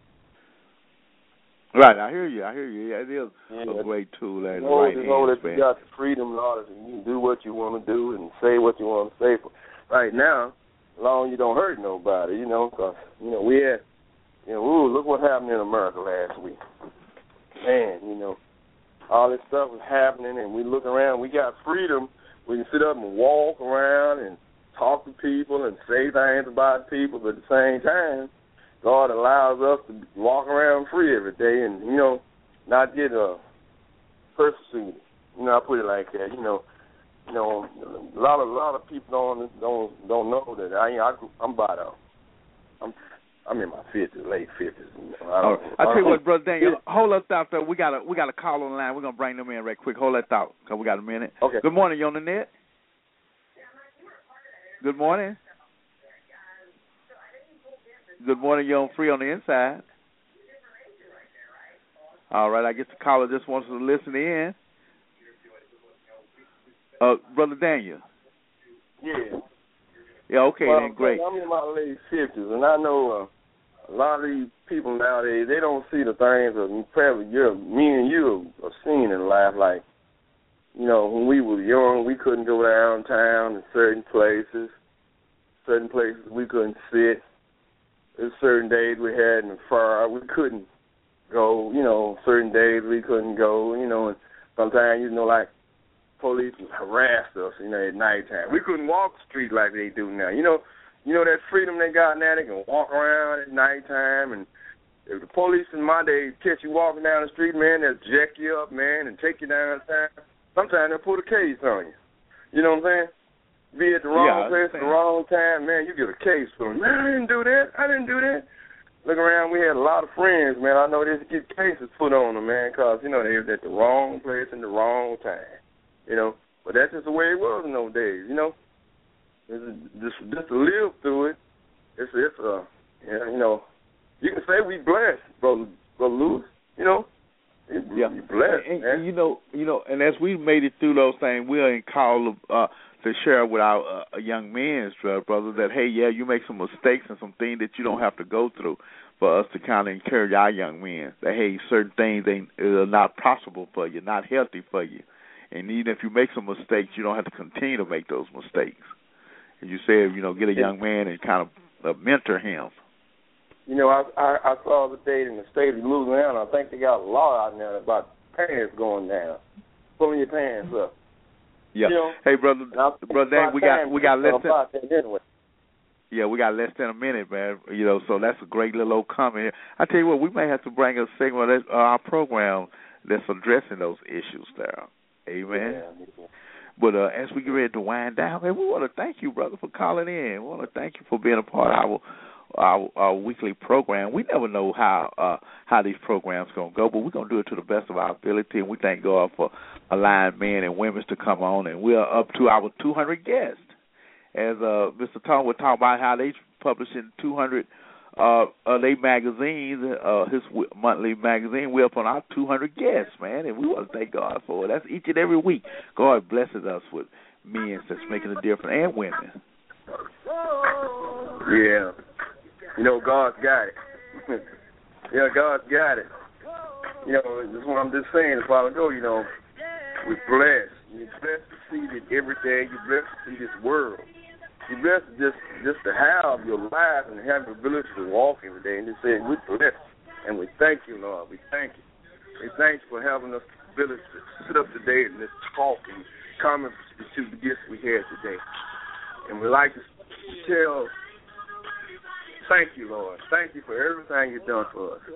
Right, I hear you, I hear you. Yeah, it is yeah. a great tool in you the know, right you know hands, that man. you got the freedom in order to you do what you want to do and say what you want to say. For right now, as long as you don't hurt nobody, you know, because, you know, we had, you know, ooh, look what happened in America last week. Man, you know, all this stuff is happening, and we look around, we got freedom. We can sit up and walk around and talk to people and say things about people, but at the same time, God allows us to walk around free every day and, you know, not get uh, persecuted. You know, I put it like that. You know, you know, a lot of a lot of people don't don't don't know that I I I'm about a I'm I'm in my fifties, late fifties. You know, I don't. I tell you what, Brother Daniel, hold that thought there. We got a we got a call on the line. We're gonna bring them in right quick. Hold that thought, cause we got a minute. Okay. Good morning, you on the net? Good morning. Good morning, you on Free on the Inside. All right, I guess the caller just wants to listen in. Uh, Brother Daniel. Yeah. Yeah, okay, well, then, great. I'm in my late fifties, and I know uh, a lot of these people nowadays, they don't see the things that probably you're, me and you have seen in life. Like, you know, when we were young, we couldn't go downtown in certain places. Certain places we couldn't sit. There's certain days we had in the fire we couldn't go. You know, certain days we couldn't go. You know, and sometimes, you know, like, police harassed us, you know, at nighttime. We couldn't walk the street like they do now. You know, you know that freedom they got now. They can walk around at nighttime, and if the police in my day catch you walking down the street, man, they'll jack you up, man, and take you downtown. Sometimes they'll put a case on you. You know what I'm saying? Be at the wrong yeah, place at the wrong time, man, you get a case for them. Man, I didn't do that. I didn't do that. Look around, we had a lot of friends, man. I know they get cases put on them, man, because, you know, they was at the wrong place in the wrong time. You know, but that's just the way it was in those days, you know. It's just, just to live through it, it's, it's uh, you know, you can say we blessed, brother, brother Lewis, you know. Yeah, blessed, and, man. and you know, you know, and as we made it through those things, we're in call uh, to share with our uh, young men, brother, that hey, yeah, you make some mistakes and some things that you don't have to go through. For us to kind of encourage our young men that hey, certain things ain't are not possible for you, not healthy for you. And even if you make some mistakes, you don't have to continue to make those mistakes. And you said, you know, get a young man and kind of uh, mentor him. You know, I, I I saw the day in the state of Louisiana, I think they got a law out there about pants going down, pulling your pants up. Yeah. You know, hey, brother, brother, Dan, we got we got less than anyway. yeah, we got less than a minute, man. You know, so that's a great little old comment. I tell you what, we may have to bring a segment of our program that's addressing those issues there. Amen. Yeah. But uh, as we get ready to wind down, man, we want to thank you, brother, for calling in. We want to thank you for being a part of our our, our weekly program. We never know how uh, how these programs going to go, but we're going to do it to the best of our ability, and we thank God for allowing men and women to come on, and we are up to our two hundred guests. As uh, Mister Tom would talk about how they publishing two hundred uh, uh, they magazines, uh, his w- monthly magazine. We're up on our two hundred guests, man, and we want to thank God for it. That's each and every week. God blesses us with men that's making a difference, and women. Yeah. You know, God's got it. Yeah, God's got it. You know, this is what I'm just saying a while ago, you know, we're blessed. You're blessed to see it every day. You're blessed to see this world. You're blessed just, just to have your life and have the ability to walk every day. And just saying, we're blessed. And we thank you, Lord. We thank you. We thank you for having us the ability to sit up today and just talk and comment to the gifts we had today. And we like to tell, thank you, Lord. Thank you for everything you've done for us.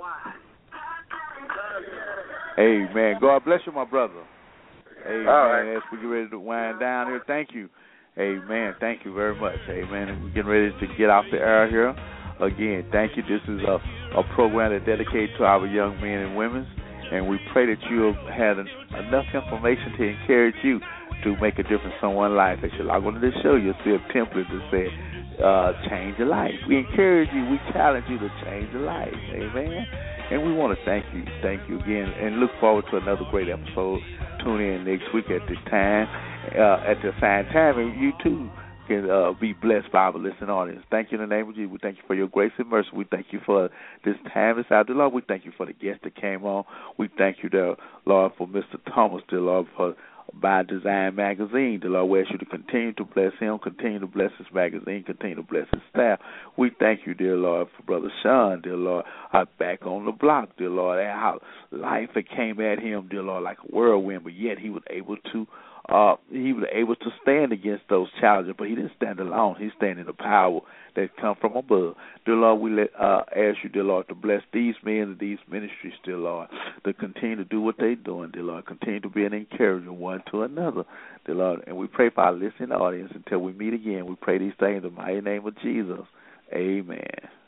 Amen. God bless you, my brother. Amen. All right. As we get ready to wind down here, thank you. Amen. Thank you very much. Amen. And we're getting ready to get off the air here. Again, thank you. This is a, a program that dedicated to our young men and women. And we pray that you have had an, enough information to encourage you to make a difference in someone's life. As you log on to this show, you'll see a template that says, uh, change your life. We encourage you, we challenge you to change your life. Amen. And we want to thank you, thank you again, and look forward to another great episode. Tune in next week at this time, uh, at the same time, and you too can uh, be blessed by our listening audience. Thank you in the name of Jesus. We thank you for your grace and mercy. We thank you for this time this out, dear Lord. We thank you for the guest that came on. We thank you, dear Lord, for Mister Thomas, dear Lord, for By Design Magazine. Dear Lord, we ask you to continue to bless him, continue to bless his magazine, continue to bless his staff. We thank you, dear Lord, for Brother Sean, dear Lord, uh, back on the block, dear Lord, and how life came at him, dear Lord, like a whirlwind, but yet he was able to Uh, he was able to stand against those challenges, but he didn't stand alone. He stand in the power that come from above. Dear Lord, we let, uh, ask you, dear Lord, to bless these men and these ministries, dear Lord, to continue to do what they're doing, dear Lord, continue to be an encouragement one to another, dear Lord. And we pray for our listening audience until we meet again. We pray these things in the mighty name of Jesus. Amen.